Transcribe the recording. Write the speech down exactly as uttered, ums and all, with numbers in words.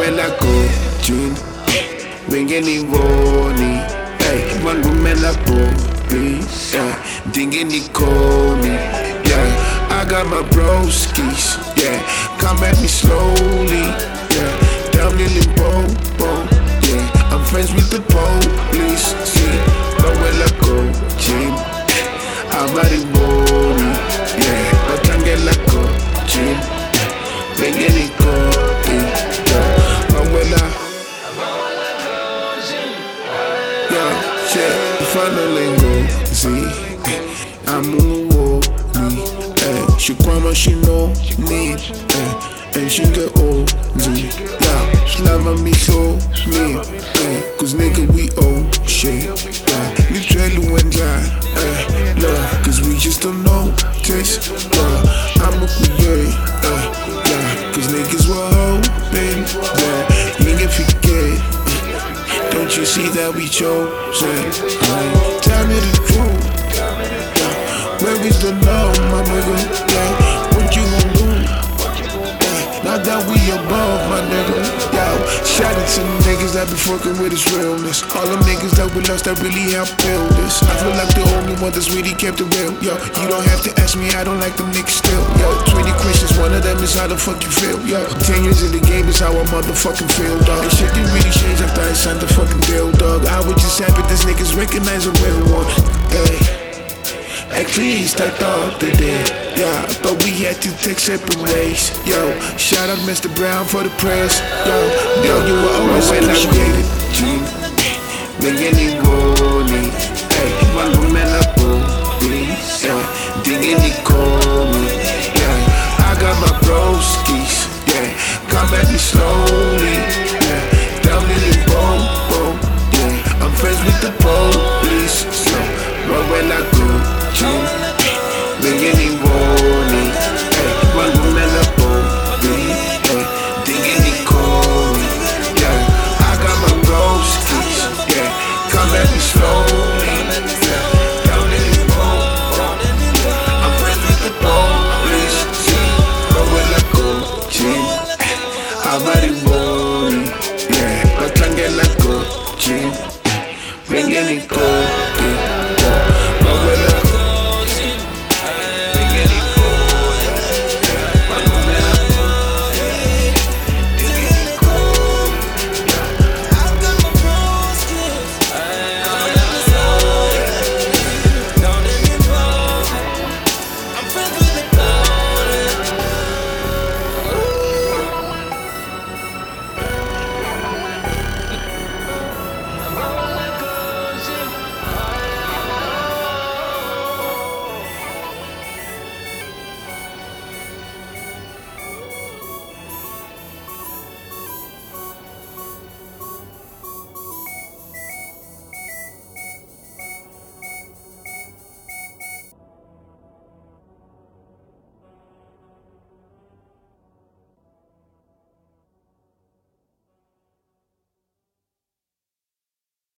Mawela go, June. Wingeni Woni. Hey, Mangumela go, please. Yeah, Dingini Koni. Yeah, I got my broskies. Yeah, come at me slowly. Yeah, down in Limpopo. Yeah, I'm friends with the police. See, Mawela go, June. I'm at it, Woni. Yeah, Batangela go, June. Wingeni Koni. Yeah, Mawela. Finally go, see, I'm on the wall, me, eh. She kwama, she know me, eh. And she get old, me, yeah. She love me so, me, eh. Cause nigga, we old shit, yeah. Literally when die, eh. Love, cause we just don't know this, yeah. I'm a create, eh. Yeah. Cause niggas were hoping, yeah. Nigga forget. Don't you see that we chosen? Right. Tell me the truth. Yeah. Where is the love, my nigga? Yeah. What you gon' do? Yeah. Now that we above, my nigga. Yo, shout out to the niggas that be fucking with this realness. All them niggas that we lost that really helped build this. I feel like the only one that's really kept it real. Yo, you don't have to ask me, I don't like them niggas still. Yo, twenty questions, one of them is how the fuck you feel. Yo, ten years in the game is how I motherfucking feel, dog. And shit didn't really change after I signed the fucking deal, dog. I was just happy this niggas recognize a real one. Hey. At least I thought they did, yeah. But we had to take separate ways, yo. Shout out Mister Brown for the press, yo. Yo, you were always appreciated. Wingeni Woni, hey, Mangumela Booty, yeah. Dingini Komi, yeah. I got my broskies, yeah. Come at me slowly.